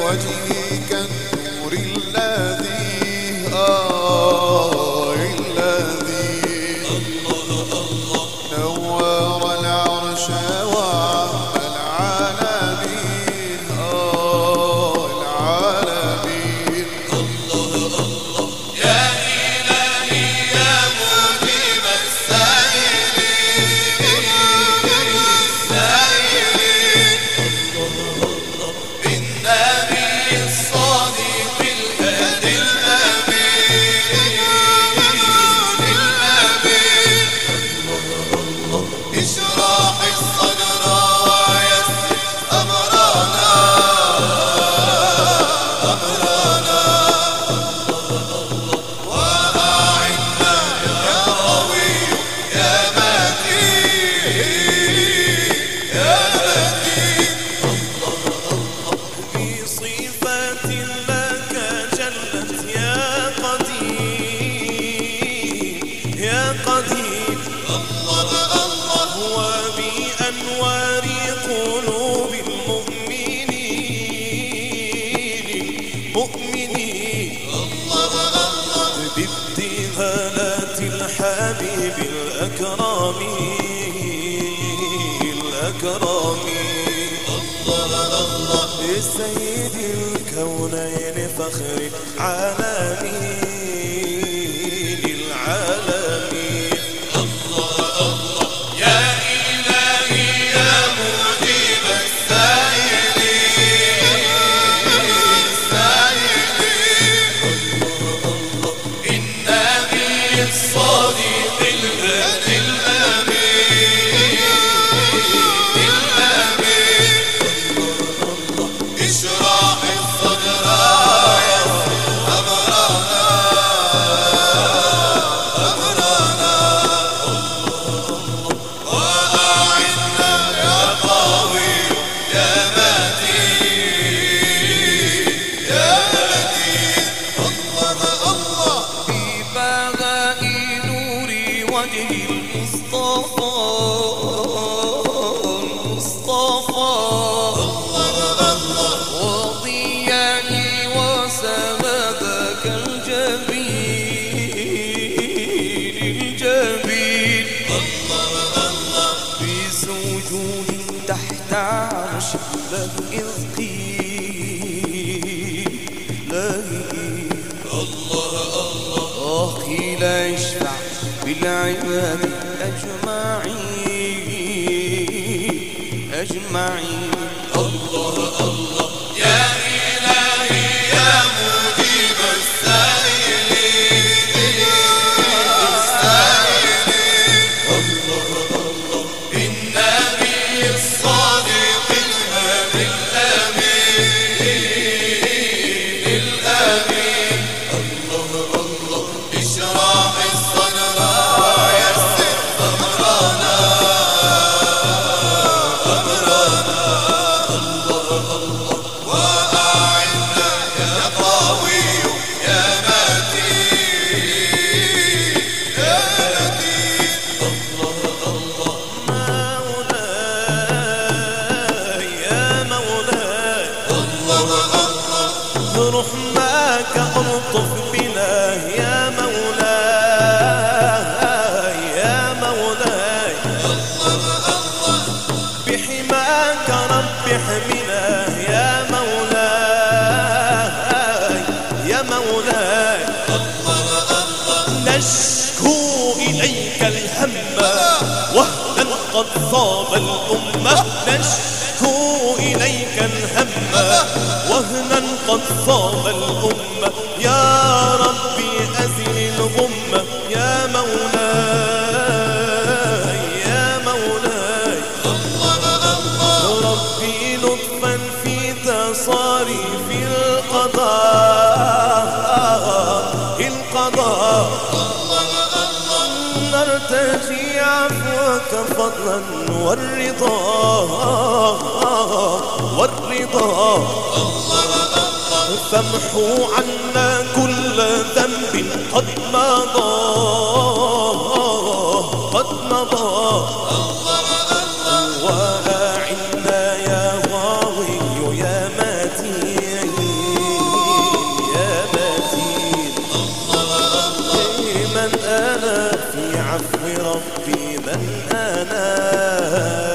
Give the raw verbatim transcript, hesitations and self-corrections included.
وجهك النور الذي آه الذي نور العرش وعم العالمين آه العالمين. الله الله يا إلهي يا مجيب السائلين السائلين. بالنبي الصادق الهادي الأمين الأمين. اشرح الصدر ويسر أمرنا أمرنا. وأعنا يا قوي يا متين يا متين. بصفات لك جلت يا قدير يا قدير. الله الله وبأنوار قلوب المؤمنين مؤمنين. الله الله بابتهالات الحبيب الأكرم الأكرم. الله الله سيد الكونين فخر العالمين العالمين. الله الله يا إلهي يا مجيب السائلين السائلين. النبي الصادق الهادي الأمين الأمين. اشرح الصدر ويسر أمرنا أمرنا. وأعنا يا قوي يا متين يا متين. الله الله ببهاء نور وجه المصطفى المصطفى. الله الله وضياء وسمادك الجميل الجميل. الله الله بسجود تحت عرش لم إذقين لهين. الله الله أخي لا يشفع بالعباد أجمعين أجمعين. الله الله يا إلهي يا مجيب السائلين السائلين. الله الله بالنبي الصادق الهادي الأمين الأمين. الله الله اشرح الصدر ويسر أمرنا أمرنا. الله الله وأعنا يا قوي يا متين يا متين. الله الله مولاي يا مولاي. الله الله برحمك ألطف بنا يا مولاي يا مولاي. الله الله بحماك رب احمنا يا مولاي يا مولاي. الله الله نشكو إليك الهم وهنا قد صاب الأمة. نشكو إليك الهم وهنا قد صاب الأمة. يا ربي أزل الغمة يا مولاي يا مولاي. الله الله ربي لطفا في تصاريف القضاء القضاء. الله الله نرتجي عفوك فضلا والرضا والرضا. الله الله فامحو عنا كل ذنب قد مضى قد مضى. الله الله وأعنا يا غاوي يا متين بعفو ربي من أناب